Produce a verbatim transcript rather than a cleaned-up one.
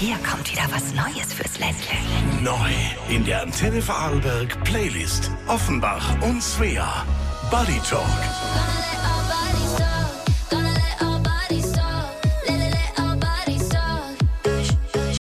Hier kommt wieder was Neues fürs Ländle. Neu in der Antenne Vorarlberg Playlist. Offenbach und Svea. Body Talk.